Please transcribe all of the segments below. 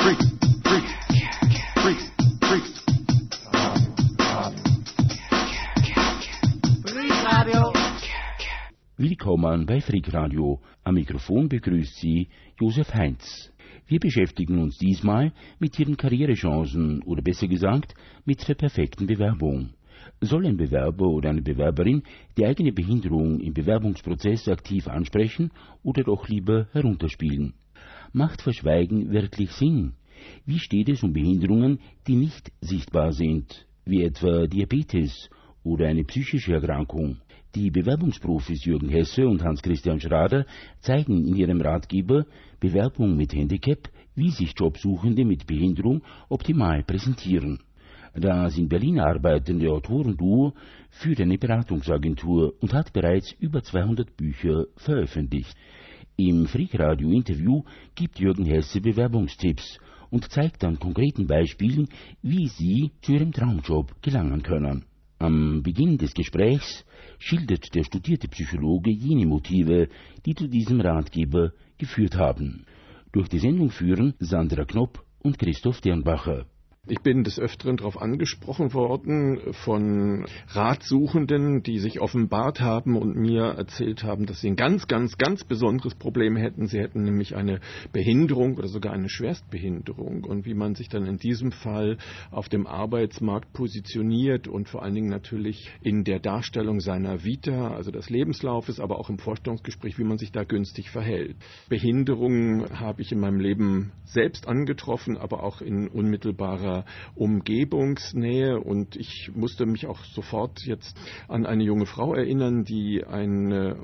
Willkommen bei Freakradio. Am Mikrofon begrüßt Sie Josef Heinz. Wir beschäftigen uns diesmal mit Ihren Karrierechancen oder besser gesagt mit der perfekten Bewerbung. Soll ein Bewerber oder eine Bewerberin die eigene Behinderung im Bewerbungsprozess aktiv ansprechen oder doch lieber herunterspielen? Macht Verschweigen wirklich Sinn? Wie steht es um Behinderungen, die nicht sichtbar sind, wie etwa Diabetes oder eine psychische Erkrankung? Die Bewerbungsprofis Jürgen Hesse und Hans-Christian Schrader zeigen in ihrem Ratgeber Bewerbung mit Handicap, wie sich Jobsuchende mit Behinderung optimal präsentieren. Das in Berlin arbeitende Autorenduo führt eine Beratungsagentur und hat bereits über 200 Bücher veröffentlicht. Im Freakradio-Interview gibt Jürgen Hesse Bewerbungstipps und zeigt an konkreten Beispielen, wie Sie zu Ihrem Traumjob gelangen können. Am Beginn des Gesprächs schildert der studierte Psychologe jene Motive, die zu diesem Ratgeber geführt haben. Durch die Sendung führen Sandra Knopp und Christoph Dirnbacher. Ich bin des Öfteren darauf angesprochen worden von Ratsuchenden, die sich offenbart haben und mir erzählt haben, dass sie ein ganz besonderes Problem hätten. Sie hätten nämlich eine Behinderung oder sogar eine Schwerstbehinderung. Und wie man sich dann in diesem Fall auf dem Arbeitsmarkt positioniert und vor allen Dingen natürlich in der Darstellung seiner Vita, also des Lebenslaufes, aber auch im Vorstellungsgespräch, wie man sich da günstig verhält. Behinderungen habe ich in meinem Leben selbst angetroffen, aber auch in unmittelbarer Umgebungsnähe, und ich musste mich auch sofort jetzt an eine junge Frau erinnern, die eine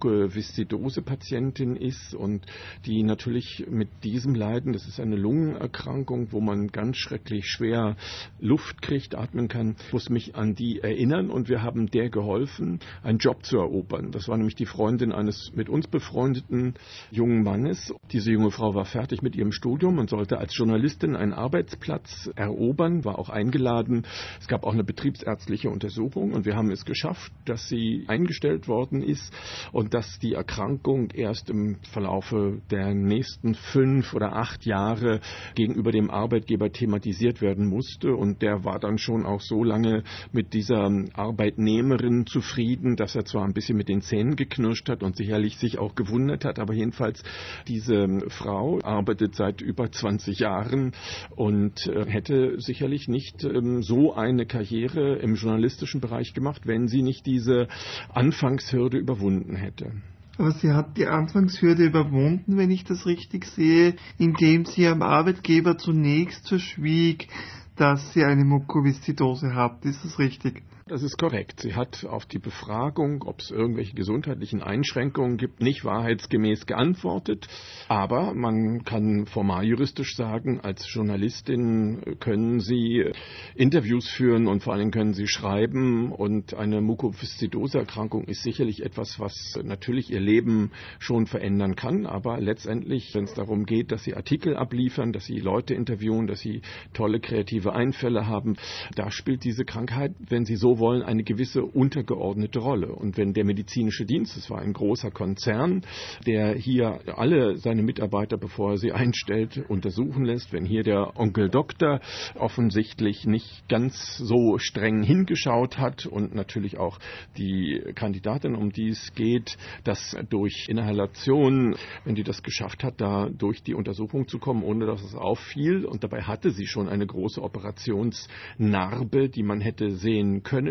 Mukoviszidose-Patientin ist und die natürlich mit diesem Leiden, das ist eine Lungenerkrankung, wo man ganz schrecklich schwer Luft kriegt, atmen kann, muss mich an die erinnern, und wir haben der geholfen, einen Job zu erobern. Das war nämlich die Freundin eines mit uns befreundeten jungen Mannes. Diese junge Frau war fertig mit ihrem Studium und sollte als Journalistin einen Arbeitsplatz erobern, war auch eingeladen. Es gab auch eine betriebsärztliche Untersuchung und wir haben es geschafft, dass sie eingestellt worden ist und dass die Erkrankung erst im Verlaufe der nächsten 5 oder 8 Jahre gegenüber dem Arbeitgeber thematisiert werden musste, und der war dann schon auch so lange mit dieser Arbeitnehmerin zufrieden, dass er zwar ein bisschen mit den Zähnen geknirscht hat und sicherlich sich auch gewundert hat, aber jedenfalls diese Frau arbeitet seit über 20 Jahren und hätte sicherlich nicht so eine Karriere im journalistischen Bereich gemacht, wenn sie nicht diese Anfangshürde überwunden hätte. Aber sie hat die Anfangshürde überwunden, wenn ich das richtig sehe, indem sie am Arbeitgeber zunächst verschwieg, dass sie eine Mukoviszidose hat. Ist das richtig? Das ist korrekt. Sie hat auf die Befragung, ob es irgendwelche gesundheitlichen Einschränkungen gibt, nicht wahrheitsgemäß geantwortet. Aber man kann formal juristisch sagen, als Journalistin können Sie Interviews führen und vor allem können Sie schreiben. Und eine Mukoviszidose-Erkrankung ist sicherlich etwas, was natürlich Ihr Leben schon verändern kann. Aber letztendlich, wenn es darum geht, dass Sie Artikel abliefern, dass Sie Leute interviewen, dass Sie tolle kreative Einfälle haben, da spielt diese Krankheit, wenn Sie so wollen, eine gewisse untergeordnete Rolle. Und wenn der medizinische Dienst, es war ein großer Konzern, der hier alle seine Mitarbeiter, bevor er sie einstellt, untersuchen lässt, wenn hier der Onkel Doktor offensichtlich nicht ganz so streng hingeschaut hat und natürlich auch die Kandidatin, um die es geht, dass durch Inhalation, wenn die das geschafft hat, da durch die Untersuchung zu kommen, ohne dass es auffiel, und dabei hatte sie schon eine große Operationsnarbe, die man hätte sehen können,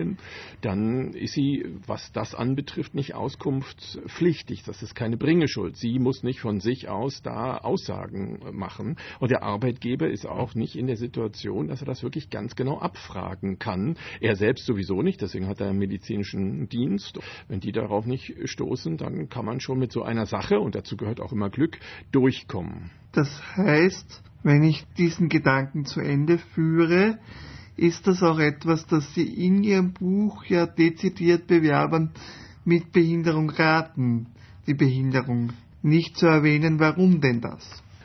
dann ist sie, was das anbetrifft, nicht auskunftspflichtig. Das ist keine Bringeschuld. Sie muss nicht von sich aus da Aussagen machen. Und der Arbeitgeber ist auch nicht in der Situation, dass er das wirklich ganz genau abfragen kann. Er selbst sowieso nicht, deswegen hat er einen medizinischen Dienst. Wenn die darauf nicht stoßen, dann kann man schon mit so einer Sache, und dazu gehört auch immer Glück, durchkommen. Das heißt, wenn ich diesen Gedanken zu Ende führe, ist das auch etwas, das Sie in Ihrem Buch ja dezidiert Bewerbern mit Behinderung raten, die Behinderung nicht zu erwähnen. Warum denn das?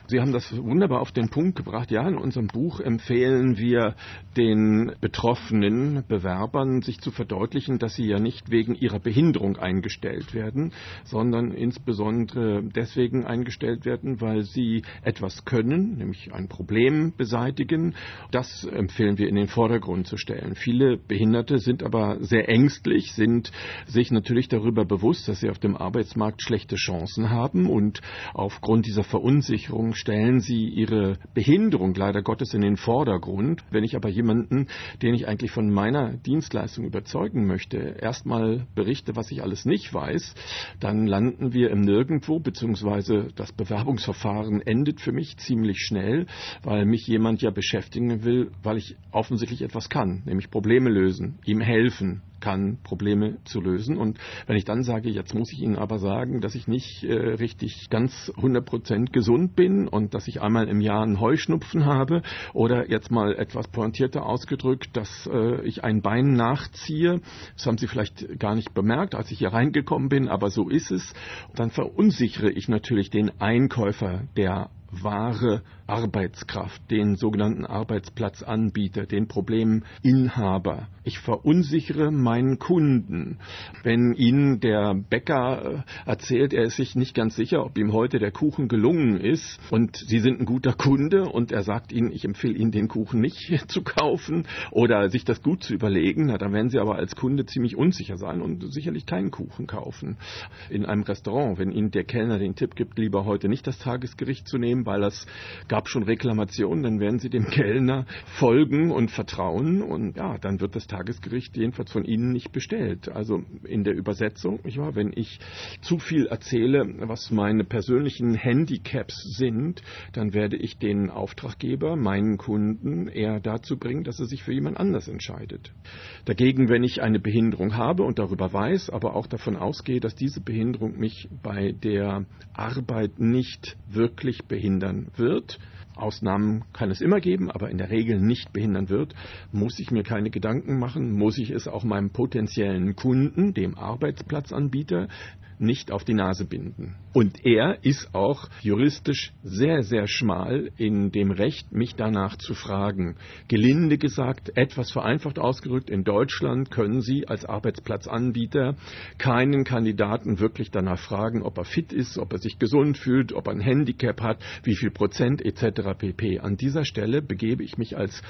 Sie haben das wunderbar auf den Punkt gebracht. Ja, in unserem Buch empfehlen wir den betroffenen Bewerbern, sich zu verdeutlichen, dass sie ja nicht wegen ihrer Behinderung eingestellt werden, sondern insbesondere deswegen eingestellt werden, weil sie etwas können, nämlich ein Problem beseitigen. Das empfehlen wir in den Vordergrund zu stellen. Viele Behinderte sind aber sehr ängstlich, sind sich natürlich darüber bewusst, dass sie auf dem Arbeitsmarkt schlechte Chancen haben, und aufgrund dieser Verunsicherung stellen sie ihre Behinderung leider Gottes in den Vordergrund. Wenn ich aber jemanden, den ich eigentlich von meiner Dienstleistung überzeugen möchte, erstmal berichte, was ich alles nicht weiß, dann landen wir im Nirgendwo, beziehungsweise das Bewerbungsverfahren endet für mich ziemlich schnell, weil mich jemand ja beschäftigen will, weil ich offensichtlich etwas kann, nämlich Probleme lösen, ihm helfen kann, Probleme zu lösen. Und wenn ich dann sage, jetzt muss ich Ihnen aber sagen, dass ich nicht richtig ganz 100% gesund bin und dass ich einmal im Jahr einen Heuschnupfen habe, oder jetzt mal etwas pointierter ausgedrückt, dass ich ein Bein nachziehe, das haben Sie vielleicht gar nicht bemerkt, als ich hier reingekommen bin, aber so ist es, dann verunsichere ich natürlich den Einkäufer der wahre Arbeitskraft, den sogenannten Arbeitsplatzanbieter, den Probleminhaber. Ich verunsichere meinen Kunden. Wenn Ihnen der Bäcker erzählt, er ist sich nicht ganz sicher, ob ihm heute der Kuchen gelungen ist, und Sie sind ein guter Kunde und er sagt Ihnen, ich empfehle Ihnen, den Kuchen nicht zu kaufen oder sich das gut zu überlegen, dann werden Sie aber als Kunde ziemlich unsicher sein und sicherlich keinen Kuchen kaufen. In einem Restaurant, wenn Ihnen der Kellner den Tipp gibt, lieber heute nicht das Tagesgericht zu nehmen, weil es gab schon Reklamationen, dann werden Sie dem Kellner folgen und vertrauen, und ja, dann wird das Tagesgericht jedenfalls von Ihnen nicht bestellt. Also in der Übersetzung, wenn ich zu viel erzähle, was meine persönlichen Handicaps sind, dann werde ich den Auftraggeber, meinen Kunden, eher dazu bringen, dass er sich für jemand anders entscheidet. Dagegen, wenn ich eine Behinderung habe und darüber weiß, aber auch davon ausgehe, dass diese Behinderung mich bei der Arbeit nicht wirklich behindern wird, Ausnahmen kann es immer geben, aber in der Regel nicht behindern wird, muss ich mir keine Gedanken machen, muss ich es auch meinem potenziellen Kunden, dem Arbeitsplatzanbieter, nicht auf die Nase binden. Und er ist auch juristisch sehr, sehr schmal in dem Recht, mich danach zu fragen. Gelinde gesagt, etwas vereinfacht ausgedrückt, in Deutschland können Sie als Arbeitsplatzanbieter keinen Kandidaten wirklich danach fragen, ob er fit ist, ob er sich gesund fühlt, ob er ein Handicap hat, wie viel Prozent etc. pp. An dieser Stelle begebe ich mich als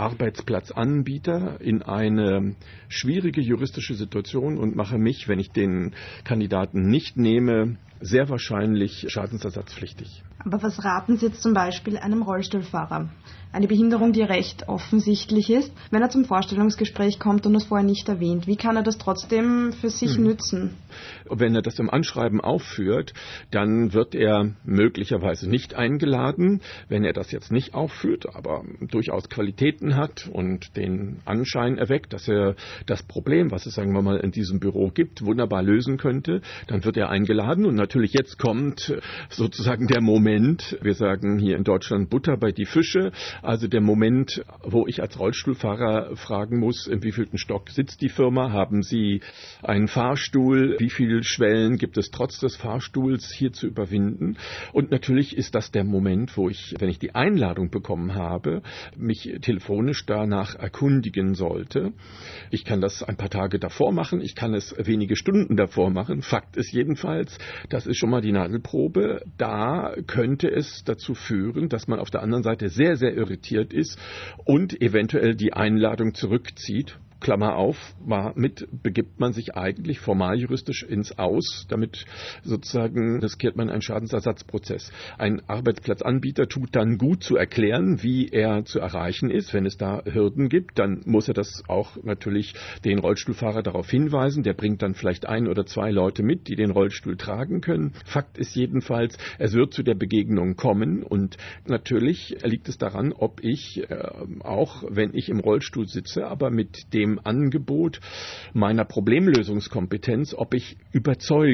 Arbeitsplatzanbieter in eine schwierige juristische Situation und mache mich, wenn ich den Kandidaten nicht nehme, sehr wahrscheinlich schadensersatzpflichtig. Aber was raten Sie jetzt zum Beispiel einem Rollstuhlfahrer? Eine Behinderung, die recht offensichtlich ist, wenn er zum Vorstellungsgespräch kommt und das vorher nicht erwähnt. Wie kann er das trotzdem für sich nützen? Wenn er das im Anschreiben aufführt, dann wird er möglicherweise nicht eingeladen. Wenn er das jetzt nicht aufführt, aber durchaus Qualitäten hat und den Anschein erweckt, dass er das Problem, was es, sagen wir mal, in diesem Büro gibt, wunderbar lösen könnte, dann wird er eingeladen. Und natürlich jetzt kommt sozusagen der Moment, wir sagen hier in Deutschland Butter bei die Fische, also der Moment, wo ich als Rollstuhlfahrer fragen muss, in wievielten Stock sitzt die Firma, haben Sie einen Fahrstuhl, wie viele Schwellen gibt es trotz des Fahrstuhls hier zu überwinden. Und natürlich ist das der Moment, wo ich, wenn ich die Einladung bekommen habe, mich telefonisch danach erkundigen sollte. Ich kann das ein paar Tage davor machen, ich kann es wenige Stunden davor machen. Fakt ist jedenfalls, das ist schon mal die Nadelprobe. Da könnte es dazu führen, dass man auf der anderen Seite sehr, sehr irritiert ist und eventuell die Einladung zurückzieht. Klammer auf, damit begibt man sich eigentlich formaljuristisch ins Aus. Damit sozusagen riskiert man einen Schadensersatzprozess. Ein Arbeitsplatzanbieter tut dann gut zu erklären, wie er zu erreichen ist. Wenn es da Hürden gibt, dann muss er das auch natürlich den Rollstuhlfahrer darauf hinweisen. Der bringt dann vielleicht 1 oder 2 Leute mit, die den Rollstuhl tragen können. Fakt ist jedenfalls, es wird zu der Begegnung kommen und natürlich liegt es daran, ob ich, auch wenn ich im Rollstuhl sitze, aber mit dem Angebot meiner Problemlösungskompetenz, ob ich überzeuge.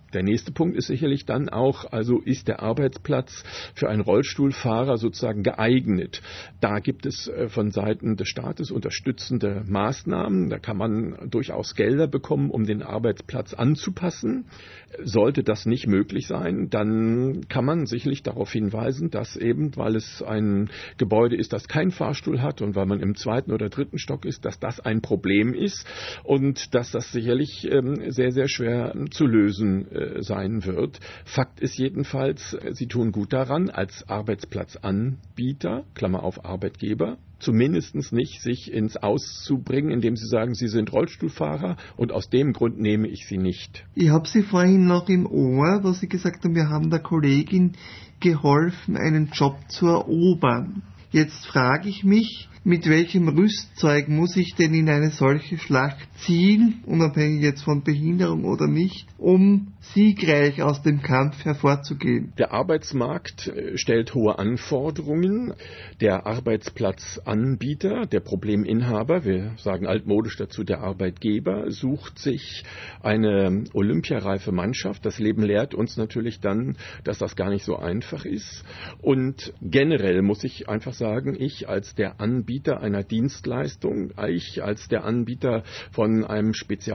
Der nächste Punkt ist sicherlich dann auch, also ist der Arbeitsplatz für einen Rollstuhlfahrer sozusagen geeignet. Da gibt es von Seiten des Staates unterstützende Maßnahmen. Da kann man durchaus Gelder bekommen, um den Arbeitsplatz anzupassen. Sollte das nicht möglich sein, dann kann man sicherlich darauf hinweisen, dass eben, weil es ein Gebäude ist, das keinen Fahrstuhl hat und weil man im 2. oder 3. Stock ist, dass das ein Problem ist und dass das sicherlich sehr, sehr schwer zu lösen sein wird. Fakt ist jedenfalls, Sie tun gut daran, als Arbeitsplatzanbieter, Klammer auf Arbeitgeber, zumindest nicht sich ins Aus zu bringen, indem Sie sagen, Sie sind Rollstuhlfahrer und aus dem Grund nehme ich Sie nicht. Ich habe Sie vorhin noch im Ohr, wo Sie gesagt haben, wir haben der Kollegin geholfen, einen Job zu erobern. Jetzt frage ich mich, mit welchem Rüstzeug muss ich denn in eine solche Schlacht ziehen, unabhängig jetzt von Behinderung oder nicht, um siegreich aus dem Kampf hervorzugehen? Der Arbeitsmarkt stellt hohe Anforderungen. Der Arbeitsplatzanbieter, der Probleminhaber, wir sagen altmodisch dazu der Arbeitgeber, sucht sich eine olympiareife Mannschaft. Das Leben lehrt uns natürlich dann, dass das gar nicht so einfach ist. Und generell muss ich einfach sagen, ich als der Anbieter einer Dienstleistung, ich als der Anbieter von einem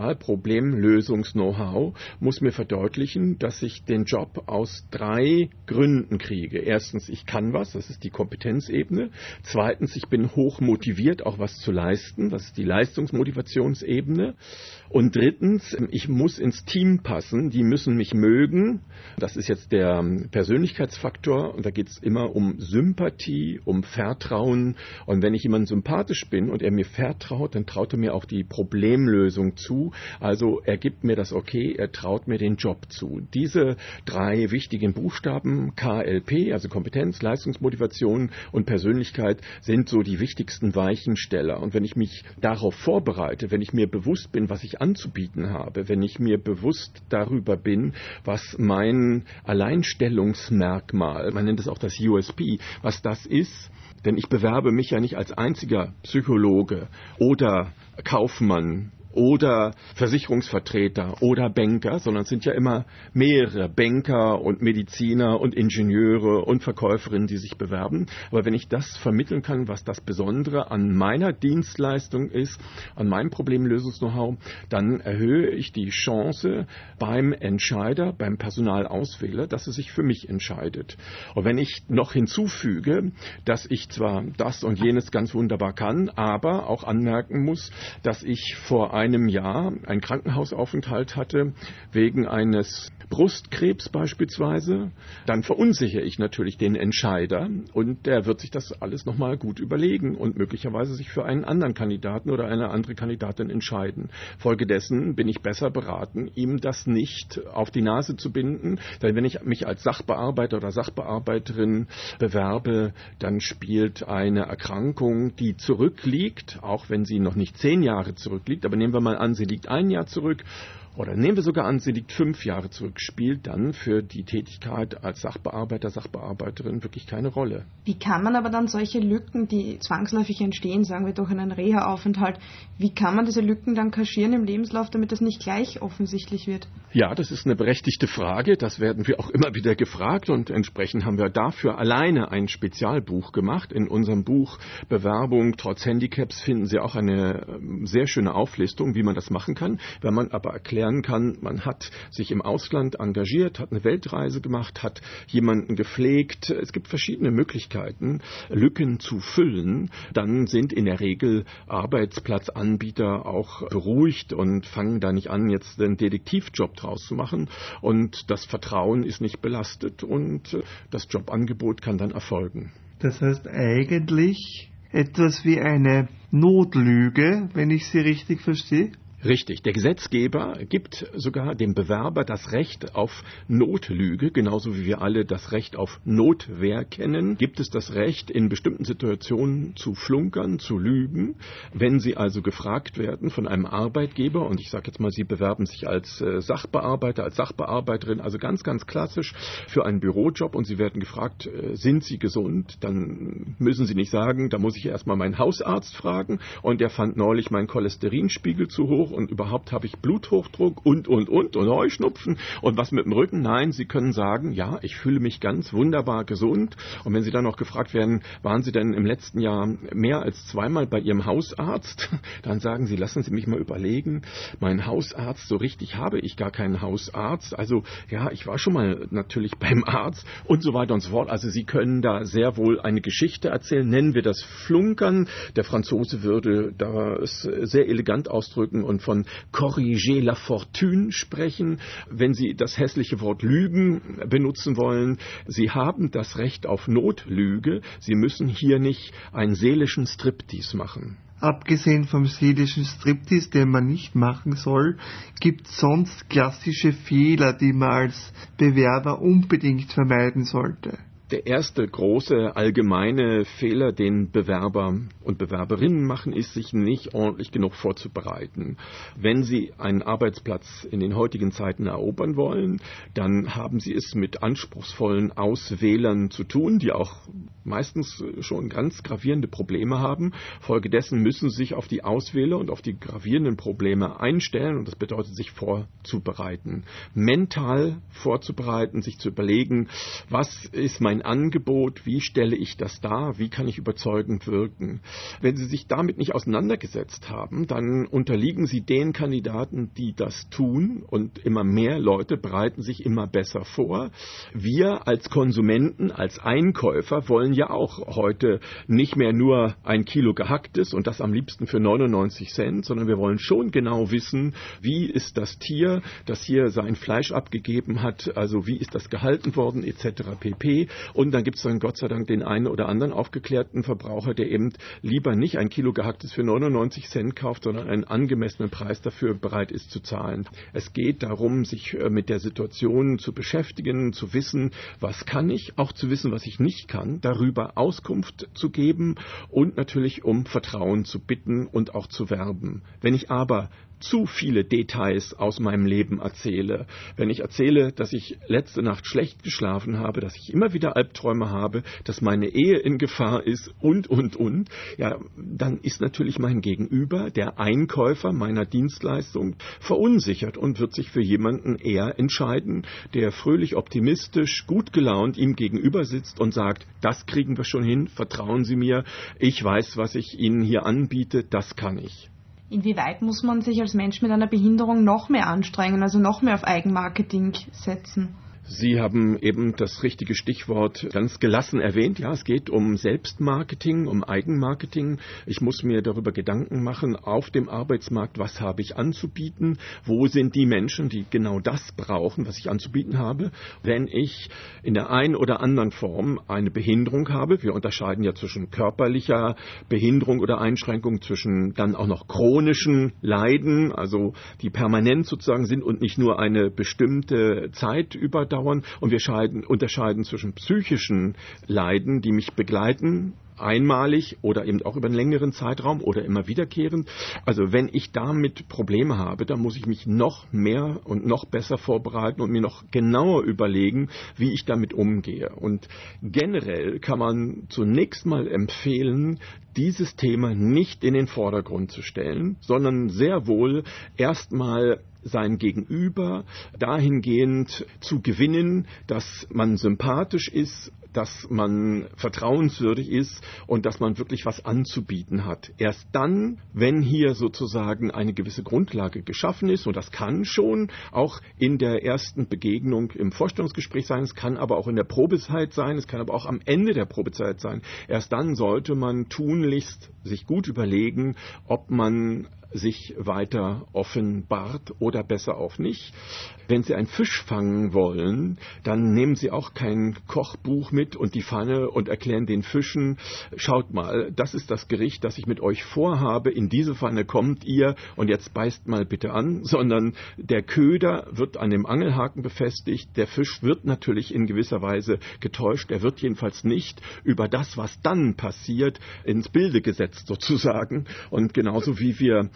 Spezialproblemlösungs-Know-how muss mir verdeutlichen, dass ich den Job aus 3 Gründen kriege. Erstens, ich kann was, das ist die Kompetenzebene. Zweitens, ich bin hoch motiviert, auch was zu leisten, das ist die Leistungsmotivationsebene. Und drittens, ich muss ins Team passen, die müssen mich mögen. Das ist jetzt der Persönlichkeitsfaktor und da geht es immer um Sympathie, um Vertrauen. Und wenn ich jemandem sympathisch bin und er mir vertraut, dann traut er mir auch die Problemlösung zu. Also er gibt mir das Okay, er traut mir den Job zu. Diese 3 wichtigen Buchstaben, KLP, also Kompetenz, Leistungsmotivation und Persönlichkeit, sind so die wichtigsten Weichensteller. Und wenn ich mich darauf vorbereite, wenn ich mir bewusst bin, was ich anzubieten habe, wenn ich mir bewusst darüber bin, was mein Alleinstellungsmerkmal, man nennt es auch das USP, was das ist, denn ich bewerbe mich ja nicht als einziger Psychologe oder Kaufmann oder Versicherungsvertreter oder Banker, sondern es sind ja immer mehrere Banker und Mediziner und Ingenieure und Verkäuferinnen, die sich bewerben. Aber wenn ich das vermitteln kann, was das Besondere an meiner Dienstleistung ist, an meinem Problemlösungs-Know-how, dann erhöhe ich die Chance beim Entscheider, beim Personalauswähler, dass er sich für mich entscheidet. Und wenn ich noch hinzufüge, dass ich zwar das und jenes ganz wunderbar kann, aber auch anmerken muss, dass ich vor einem Jahr einen Krankenhausaufenthalt hatte wegen eines Brustkrebs beispielsweise, dann verunsichere ich natürlich den Entscheider und der wird sich das alles nochmal gut überlegen und möglicherweise sich für einen anderen Kandidaten oder eine andere Kandidatin entscheiden. Folgedessen bin ich besser beraten, ihm das nicht auf die Nase zu binden, denn wenn ich mich als Sachbearbeiter oder Sachbearbeiterin bewerbe, dann spielt eine Erkrankung, die zurückliegt, auch wenn sie noch nicht 10 Jahre zurückliegt, aber nehmen wir mal an, sie liegt 1 Jahr zurück, oder nehmen wir sogar an, sie liegt 5 Jahre zurück, spielt dann für die Tätigkeit als Sachbearbeiter, Sachbearbeiterin wirklich keine Rolle. Wie kann man aber dann solche Lücken, die zwangsläufig entstehen, sagen wir durch einen Reha-Aufenthalt, wie kann man diese Lücken dann kaschieren im Lebenslauf, damit das nicht gleich offensichtlich wird? Ja, das ist eine berechtigte Frage. Das werden wir auch immer wieder gefragt und entsprechend haben wir dafür alleine ein Spezialbuch gemacht. In unserem Buch Bewerbung trotz Handicaps finden Sie auch eine sehr schöne Auflistung, wie man das machen kann. Wenn man aber erklären kann, man hat sich im Ausland engagiert, hat eine Weltreise gemacht, hat jemanden gepflegt. Es gibt verschiedene Möglichkeiten, Lücken zu füllen. Dann sind in der Regel Arbeitsplatzanbieter auch beruhigt und fangen da nicht an, jetzt den Detektivjob draus zu machen. Und das Vertrauen ist nicht belastet und das Jobangebot kann dann erfolgen. Das heißt eigentlich etwas wie eine Notlüge, wenn ich Sie richtig verstehe? Richtig. Der Gesetzgeber gibt sogar dem Bewerber das Recht auf Notlüge, genauso wie wir alle das Recht auf Notwehr kennen, gibt es das Recht, in bestimmten Situationen zu flunkern, zu lügen. Wenn Sie also gefragt werden von einem Arbeitgeber, und ich sage jetzt mal, Sie bewerben sich als Sachbearbeiter, als Sachbearbeiterin, also ganz, ganz klassisch für einen Bürojob und Sie werden gefragt, sind Sie gesund? Dann müssen Sie nicht sagen, da muss ich erstmal meinen Hausarzt fragen und der fand neulich meinen Cholesterinspiegel zu hoch und überhaupt habe ich Bluthochdruck und Heuschnupfen und was mit dem Rücken. Nein, Sie können sagen, ja, ich fühle mich ganz wunderbar gesund. Und wenn Sie dann noch gefragt werden, waren Sie denn im letzten Jahr mehr als zweimal bei Ihrem Hausarzt? Dann sagen Sie, lassen Sie mich mal überlegen, mein Hausarzt, so richtig habe ich gar keinen Hausarzt. Also ja, ich war schon mal natürlich beim Arzt und so weiter und so fort. Also Sie können da sehr wohl eine Geschichte erzählen, nennen wir das Flunkern. Der Franzose würde das sehr elegant ausdrücken und von corriger la fortune sprechen, wenn Sie das hässliche Wort Lügen benutzen wollen. Sie haben das Recht auf Notlüge. Sie müssen hier nicht einen seelischen Striptease machen. Abgesehen vom seelischen Striptease, den man nicht machen soll, gibt es sonst klassische Fehler, die man als Bewerber unbedingt vermeiden sollte. Der erste große allgemeine Fehler, den Bewerber und Bewerberinnen machen, ist, sich nicht ordentlich genug vorzubereiten. Wenn Sie einen Arbeitsplatz in den heutigen Zeiten erobern wollen, dann haben Sie es mit anspruchsvollen Auswählern zu tun, die auch meistens schon ganz gravierende Probleme haben. Folgedessen müssen Sie sich auf die Auswähler und auf die gravierenden Probleme einstellen und das bedeutet, sich vorzubereiten. Mental vorzubereiten, sich zu überlegen, was ist mein Angebot, wie stelle ich das dar, wie kann ich überzeugend wirken. Wenn Sie sich damit nicht auseinandergesetzt haben, dann unterliegen Sie den Kandidaten, die das tun und immer mehr Leute bereiten sich immer besser vor. Wir als Konsumenten, als Einkäufer wollen ja auch heute nicht mehr nur ein Kilo Gehacktes und das am liebsten für 99 Cent, sondern wir wollen schon genau wissen, wie ist das Tier, das hier sein Fleisch abgegeben hat, also wie ist das gehalten worden etc. pp. Und dann gibt es dann Gott sei Dank den einen oder anderen aufgeklärten Verbraucher, der eben lieber nicht ein Kilo Gehacktes für 99 Cent kauft, sondern einen angemessenen Preis dafür bereit ist zu zahlen. Es geht darum, sich mit der Situation zu beschäftigen, zu wissen, was kann ich, auch zu wissen, was ich nicht kann, darüber Auskunft zu geben und natürlich um Vertrauen zu bitten und auch zu werben. Wenn ich aber zu viele Details aus meinem Leben erzähle, wenn ich erzähle, dass ich letzte Nacht schlecht geschlafen habe, dass ich immer wieder Albträume habe, dass meine Ehe in Gefahr ist und, ja, dann ist natürlich mein Gegenüber, der Einkäufer meiner Dienstleistung, verunsichert und wird sich für jemanden eher entscheiden, der fröhlich, optimistisch, gut gelaunt ihm gegenüber sitzt und sagt, das kriegen wir schon hin, vertrauen Sie mir, ich weiß, was ich Ihnen hier anbiete, das kann ich. Inwieweit muss man sich als Mensch mit einer Behinderung noch mehr anstrengen, also noch mehr auf Eigenmarketing setzen? Sie haben eben das richtige Stichwort ganz gelassen erwähnt. Ja, es geht um Selbstmarketing, um Eigenmarketing. Ich muss mir darüber Gedanken machen, auf dem Arbeitsmarkt, was habe ich anzubieten? Wo sind die Menschen, die genau das brauchen, was ich anzubieten habe? Wenn ich in der einen oder anderen Form eine Behinderung habe, wir unterscheiden ja zwischen körperlicher Behinderung oder Einschränkung, zwischen dann auch noch chronischen Leiden, also die permanent sozusagen sind und nicht nur eine bestimmte Zeit überdauern. Und wir unterscheiden zwischen psychischen Leiden, die mich begleiten, einmalig oder eben auch über einen längeren Zeitraum oder immer wiederkehrend. Also wenn ich damit Probleme habe, dann muss ich mich noch mehr und noch besser vorbereiten und mir noch genauer überlegen, wie ich damit umgehe. Und generell kann man zunächst mal empfehlen, dieses Thema nicht in den Vordergrund zu stellen, sondern sehr wohl erstmal sein Gegenüber dahingehend zu gewinnen, dass man sympathisch ist, dass man vertrauenswürdig ist und dass man wirklich was anzubieten hat. Erst dann, wenn hier sozusagen eine gewisse Grundlage geschaffen ist, und das kann schon auch in der ersten Begegnung im Vorstellungsgespräch sein, es kann aber auch in der Probezeit sein, es kann aber auch am Ende der Probezeit sein, erst dann sollte man tunlichst sich gut überlegen, ob man sich weiter offenbart oder besser auch nicht. Wenn Sie einen Fisch fangen wollen, dann nehmen Sie auch kein Kochbuch mit und die Pfanne und erklären den Fischen, schaut mal, das ist das Gericht, das ich mit euch vorhabe, in diese Pfanne kommt ihr und jetzt beißt mal bitte an, sondern der Köder wird an dem Angelhaken befestigt, der Fisch wird natürlich in gewisser Weise getäuscht, er wird jedenfalls nicht über das, was dann passiert, ins Bilde gesetzt sozusagen. Und genauso wie wir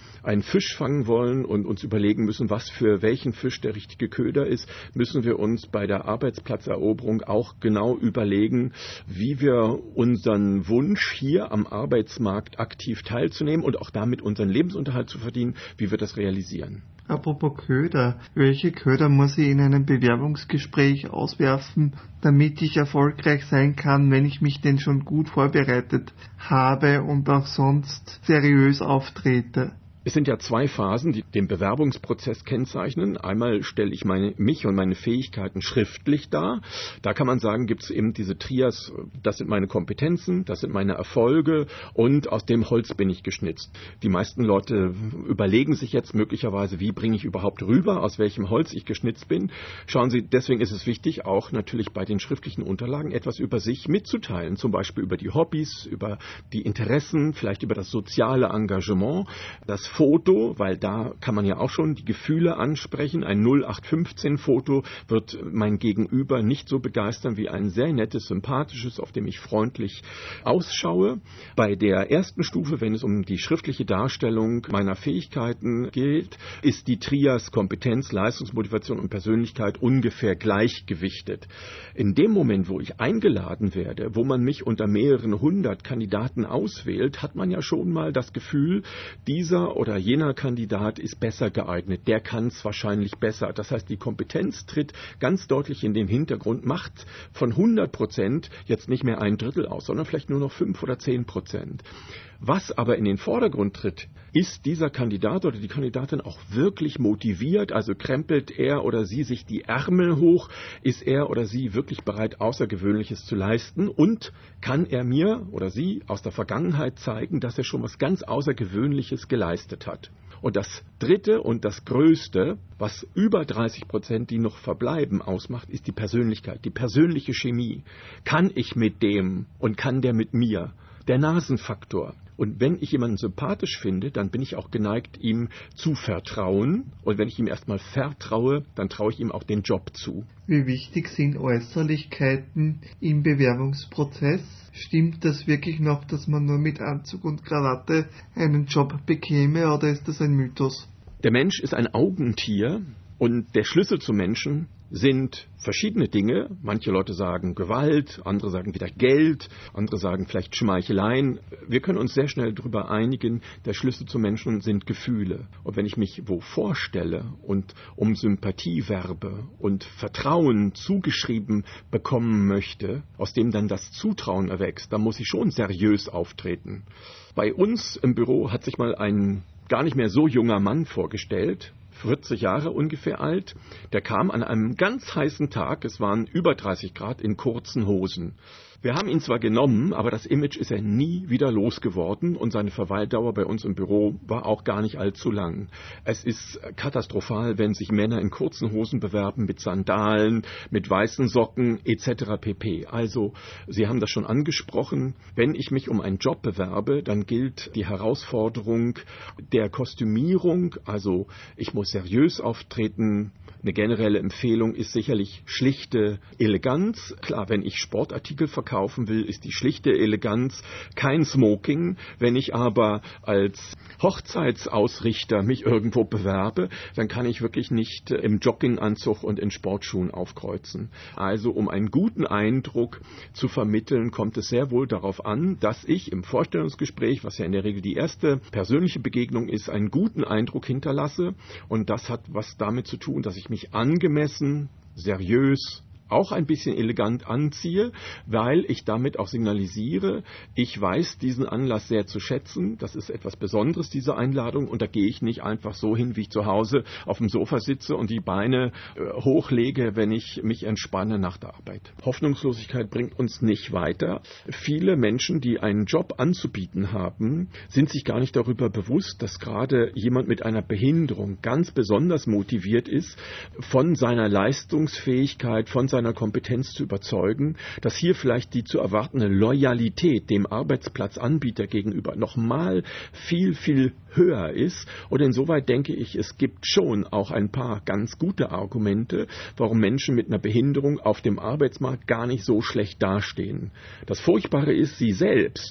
einen Fisch fangen wollen und uns überlegen müssen, was für welchen Fisch der richtige Köder ist, müssen wir uns bei der Arbeitsplatzeroberung auch genau überlegen, wie wir unseren Wunsch, hier am Arbeitsmarkt aktiv teilzunehmen und auch damit unseren Lebensunterhalt zu verdienen, wie wir das realisieren. Apropos Köder, welche Köder muss ich in einem Bewerbungsgespräch auswerfen, damit ich erfolgreich sein kann, wenn ich mich denn schon gut vorbereitet habe und auch sonst seriös auftrete? Es sind ja 2 Phasen, die den Bewerbungsprozess kennzeichnen. Einmal stelle ich mich und meine Fähigkeiten schriftlich dar. Da kann man sagen, gibt es eben diese Trias, das sind meine Kompetenzen, das sind meine Erfolge und aus dem Holz bin ich geschnitzt. Die meisten Leute überlegen sich jetzt möglicherweise, wie bringe ich überhaupt rüber, aus welchem Holz ich geschnitzt bin. Schauen Sie, deswegen ist es wichtig, auch natürlich bei den schriftlichen Unterlagen etwas über sich mitzuteilen, zum Beispiel über die Hobbys, über die Interessen, vielleicht über das soziale Engagement, das Foto, weil da kann man ja auch schon die Gefühle ansprechen. Ein 0815-Foto wird mein Gegenüber nicht so begeistern wie ein sehr nettes, sympathisches, auf dem ich freundlich ausschaue. Bei der ersten Stufe, wenn es um die schriftliche Darstellung meiner Fähigkeiten geht, ist die Trias Kompetenz, Leistungsmotivation und Persönlichkeit ungefähr gleichgewichtet. In dem Moment, wo ich eingeladen werde, wo man mich unter mehreren 100 Kandidaten auswählt, hat man ja schon mal das Gefühl, dieser oder jener Kandidat ist besser geeignet, der kann es wahrscheinlich besser. Das heißt, die Kompetenz tritt ganz deutlich in den Hintergrund, macht von 100% jetzt nicht mehr 1/3 aus, sondern vielleicht nur noch 5 oder 10%. Was aber in den Vordergrund tritt, ist dieser Kandidat oder die Kandidatin auch wirklich motiviert, also krempelt er oder sie sich die Ärmel hoch, ist er oder sie wirklich bereit, Außergewöhnliches zu leisten und kann er mir oder sie aus der Vergangenheit zeigen, dass er schon was ganz Außergewöhnliches geleistet hat. Und das Dritte und das Größte, was über 30%, die noch verbleiben, ausmacht, ist die Persönlichkeit, die persönliche Chemie. Kann ich mit dem und kann der mit mir? Der Nasenfaktor. Und wenn ich jemanden sympathisch finde, dann bin ich auch geneigt, ihm zu vertrauen. Und wenn ich ihm erstmal vertraue, dann traue ich ihm auch den Job zu. Wie wichtig sind Äußerlichkeiten im Bewerbungsprozess? Stimmt das wirklich noch, dass man nur mit Anzug und Krawatte einen Job bekäme, oder ist das ein Mythos? Der Mensch ist ein Augentier und der Schlüssel zum Menschen sind verschiedene Dinge. Manche Leute sagen Gewalt, andere sagen wieder Geld, andere sagen vielleicht Schmeicheleien. Wir können uns sehr schnell darüber einigen, der Schlüssel zum Menschen sind Gefühle. Und wenn ich mich wo vorstelle und um Sympathie werbe und Vertrauen zugeschrieben bekommen möchte, aus dem dann das Zutrauen erwächst, dann muss ich schon seriös auftreten. Bei uns im Büro hat sich mal ein gar nicht mehr so junger Mann vorgestellt, 40 Jahre ungefähr alt. Der kam an einem ganz heißen Tag, es waren über 30 Grad, in kurzen Hosen. Wir haben ihn zwar genommen, aber das Image ist er nie wieder losgeworden und seine Verweildauer bei uns im Büro war auch gar nicht allzu lang. Es ist katastrophal, wenn sich Männer in kurzen Hosen bewerben, mit Sandalen, mit weißen Socken etc. pp. Also, Sie haben das schon angesprochen, wenn ich mich um einen Job bewerbe, dann gilt die Herausforderung der Kostümierung, also ich muss seriös auftreten. Eine generelle Empfehlung ist sicherlich schlichte Eleganz. Klar, wenn ich Sportartikel verkaufen will, ist die schlichte Eleganz kein Smoking. Wenn ich aber als Hochzeitsausrichter mich irgendwo bewerbe, dann kann ich wirklich nicht im Jogginganzug und in Sportschuhen aufkreuzen. Also um einen guten Eindruck zu vermitteln, kommt es sehr wohl darauf an, dass ich im Vorstellungsgespräch, was ja in der Regel die erste persönliche Begegnung ist, einen guten Eindruck hinterlasse. Und das hat was damit zu tun, dass ich mich angemessen, seriös, auch ein bisschen elegant anziehe, weil ich damit auch signalisiere, ich weiß diesen Anlass sehr zu schätzen, das ist etwas Besonderes, diese Einladung, und da gehe ich nicht einfach so hin, wie ich zu Hause auf dem Sofa sitze und die Beine hochlege, wenn ich mich entspanne nach der Arbeit. Hoffnungslosigkeit bringt uns nicht weiter. Viele Menschen, die einen Job anzubieten haben, sind sich gar nicht darüber bewusst, dass gerade jemand mit einer Behinderung ganz besonders motiviert ist, von seiner Leistungsfähigkeit, von seiner Kompetenz zu überzeugen, dass hier vielleicht die zu erwartende Loyalität dem Arbeitsplatzanbieter gegenüber nochmal viel, viel höher ist. Und insoweit denke ich, es gibt schon auch ein paar ganz gute Argumente, warum Menschen mit einer Behinderung auf dem Arbeitsmarkt gar nicht so schlecht dastehen. Das Furchtbare ist, sie selbst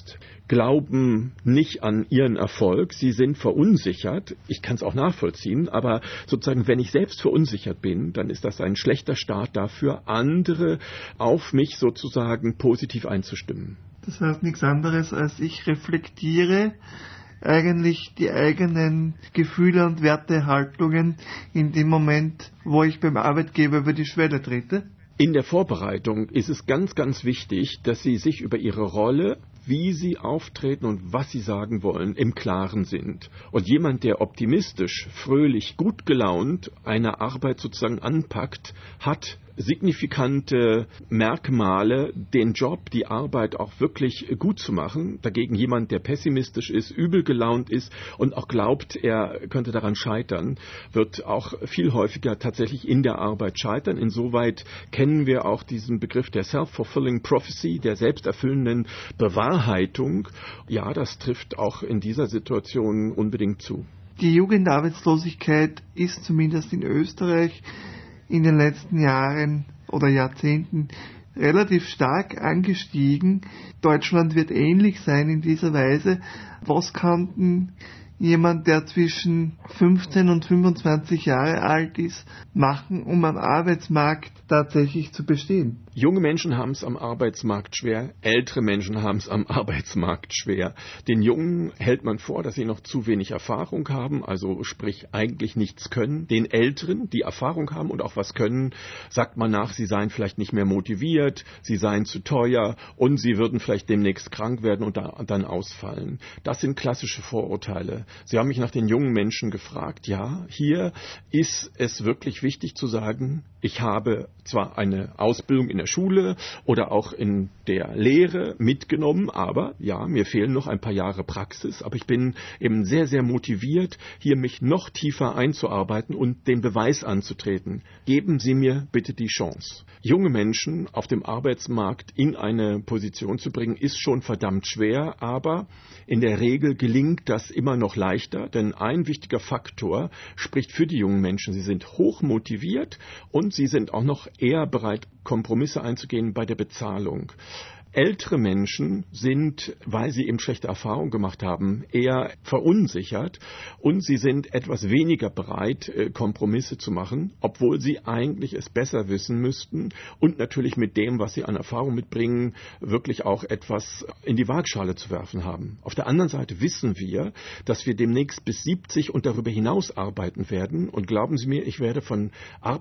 glauben nicht an ihren Erfolg, sie sind verunsichert. Ich kann es auch nachvollziehen, aber sozusagen, wenn ich selbst verunsichert bin, dann ist das ein schlechter Start dafür, andere auf mich sozusagen positiv einzustimmen. Das heißt nichts anderes, als ich reflektiere eigentlich die eigenen Gefühle und Wertehaltungen in dem Moment, wo ich beim Arbeitgeber über die Schwelle trete? In der Vorbereitung ist es ganz, ganz wichtig, dass Sie sich über Ihre Rolle, wie Sie auftreten und was Sie sagen wollen, im Klaren sind. Und jemand, der optimistisch, fröhlich, gut gelaunt eine Arbeit sozusagen anpackt, hat signifikante Merkmale, den Job, die Arbeit auch wirklich gut zu machen. Dagegen jemand, der pessimistisch ist, übel gelaunt ist und auch glaubt, er könnte daran scheitern, wird auch viel häufiger tatsächlich in der Arbeit scheitern. Insoweit kennen wir auch diesen Begriff der Self-Fulfilling Prophecy, der selbsterfüllenden Bewahrheitung. Ja, das trifft auch in dieser Situation unbedingt zu. Die Jugendarbeitslosigkeit ist zumindest in Österreich in den letzten Jahren oder Jahrzehnten relativ stark angestiegen. Deutschland wird ähnlich sein in dieser Weise. Was kann denn jemand, der zwischen 15 und 25 Jahre alt ist, machen, um am Arbeitsmarkt tatsächlich zu bestehen? Junge Menschen haben es am Arbeitsmarkt schwer, ältere Menschen haben es am Arbeitsmarkt schwer. Den Jungen hält man vor, dass sie noch zu wenig Erfahrung haben, also sprich eigentlich nichts können. Den Älteren, die Erfahrung haben und auch was können, sagt man nach, sie seien vielleicht nicht mehr motiviert, sie seien zu teuer und sie würden vielleicht demnächst krank werden und dann ausfallen. Das sind klassische Vorurteile. Sie haben mich nach den jungen Menschen gefragt. Ja, hier ist es wirklich wichtig zu sagen, ich habe zwar eine Ausbildung in der Schule oder auch in der Lehre mitgenommen, aber ja, mir fehlen noch ein paar Jahre Praxis, aber ich bin eben sehr, sehr motiviert, hier mich noch tiefer einzuarbeiten und den Beweis anzutreten. Geben Sie mir bitte die Chance. Junge Menschen auf dem Arbeitsmarkt in eine Position zu bringen, ist schon verdammt schwer, aber in der Regel gelingt das immer noch leichter, denn ein wichtiger Faktor spricht für die jungen Menschen. Sie sind hoch motiviert und sie sind auch noch eher bereit, Kompromisse einzugehen bei der Bezahlung. Ältere Menschen sind, weil sie eben schlechte Erfahrungen gemacht haben, eher verunsichert und sie sind etwas weniger bereit, Kompromisse zu machen, obwohl sie eigentlich es besser wissen müssten und natürlich mit dem, was sie an Erfahrung mitbringen, wirklich auch etwas in die Waagschale zu werfen haben. Auf der anderen Seite wissen wir, dass wir demnächst bis 70 und darüber hinaus arbeiten werden und glauben Sie mir, ich werde von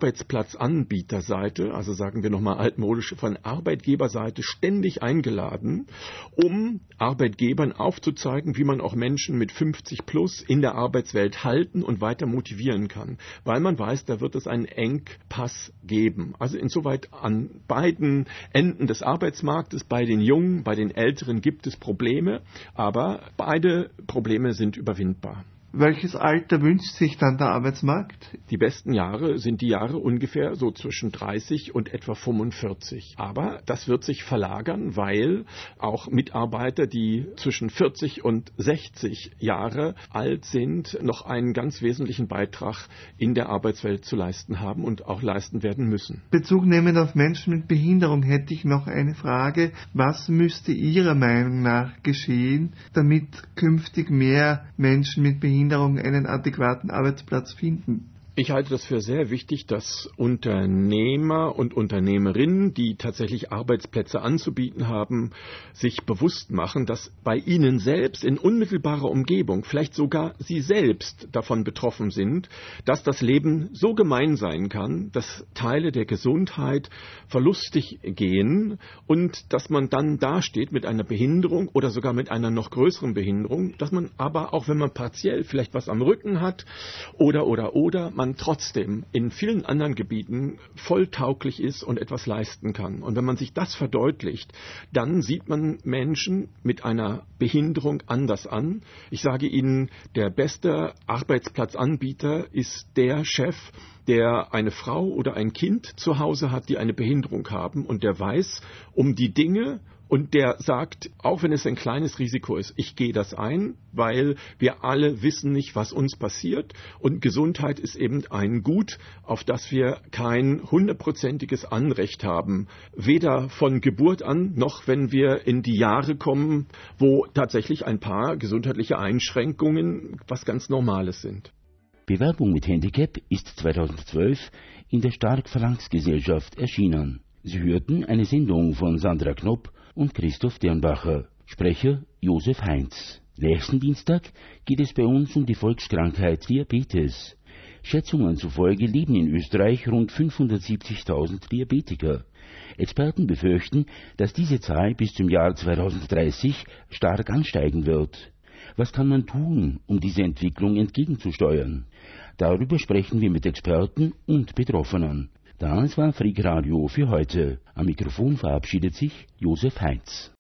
Arbeitsplatzanbieterseite, also sagen wir nochmal altmodisch, von Arbeitgeberseite ständig eingeladen, um Arbeitgebern aufzuzeigen, wie man auch Menschen mit 50 plus in der Arbeitswelt halten und weiter motivieren kann. Weil man weiß, da wird es einen Engpass geben. Also insoweit an beiden Enden des Arbeitsmarktes, bei den Jungen, bei den Älteren gibt es Probleme, aber beide Probleme sind überwindbar. Welches Alter wünscht sich dann der Arbeitsmarkt? Die besten Jahre sind die Jahre ungefähr so zwischen 30 und etwa 45. Aber das wird sich verlagern, weil auch Mitarbeiter, die zwischen 40 und 60 Jahre alt sind, noch einen ganz wesentlichen Beitrag in der Arbeitswelt zu leisten haben und auch leisten werden müssen. Bezug nehmend auf Menschen mit Behinderung hätte ich noch eine Frage. Was müsste Ihrer Meinung nach geschehen, damit künftig mehr Menschen mit Behinderung einen adäquaten Arbeitsplatz finden? Ich halte das für sehr wichtig, dass Unternehmer und Unternehmerinnen, die tatsächlich Arbeitsplätze anzubieten haben, sich bewusst machen, dass bei ihnen selbst in unmittelbarer Umgebung, vielleicht sogar sie selbst davon betroffen sind, dass das Leben so gemein sein kann, dass Teile der Gesundheit verlustig gehen und dass man dann dasteht mit einer Behinderung oder sogar mit einer noch größeren Behinderung, dass man aber, auch wenn man partiell vielleicht was am Rücken hat oder man trotzdem in vielen anderen Gebieten volltauglich ist und etwas leisten kann. Und wenn man sich das verdeutlicht, dann sieht man Menschen mit einer Behinderung anders an. Ich sage Ihnen, der beste Arbeitsplatzanbieter ist der Chef, der eine Frau oder ein Kind zu Hause hat, die eine Behinderung haben und der weiß um die Dinge Und der sagt, auch wenn es ein kleines Risiko ist, ich gehe das ein, weil wir alle wissen nicht, was uns passiert. Und Gesundheit ist eben ein Gut, auf das wir kein 100%iges Anrecht haben. Weder von Geburt an, noch wenn wir in die Jahre kommen, wo tatsächlich ein paar gesundheitliche Einschränkungen was ganz Normales sind. Bewerbung mit Handicap ist 2012 in der Stark Verlagsgesellschaft erschienen. Sie hörten eine Sendung von Sandra Knopp und Christoph Dirnbacher. Sprecher Josef Heinz. Nächsten Dienstag geht es bei uns um die Volkskrankheit Diabetes. Schätzungen zufolge leben in Österreich rund 570.000 Diabetiker. Experten befürchten, dass diese Zahl bis zum Jahr 2030 stark ansteigen wird. Was kann man tun, um diese Entwicklung entgegenzusteuern? Darüber sprechen wir mit Experten und Betroffenen. Das war Freak Radio für heute. Am Mikrofon verabschiedet sich Josef Heinz.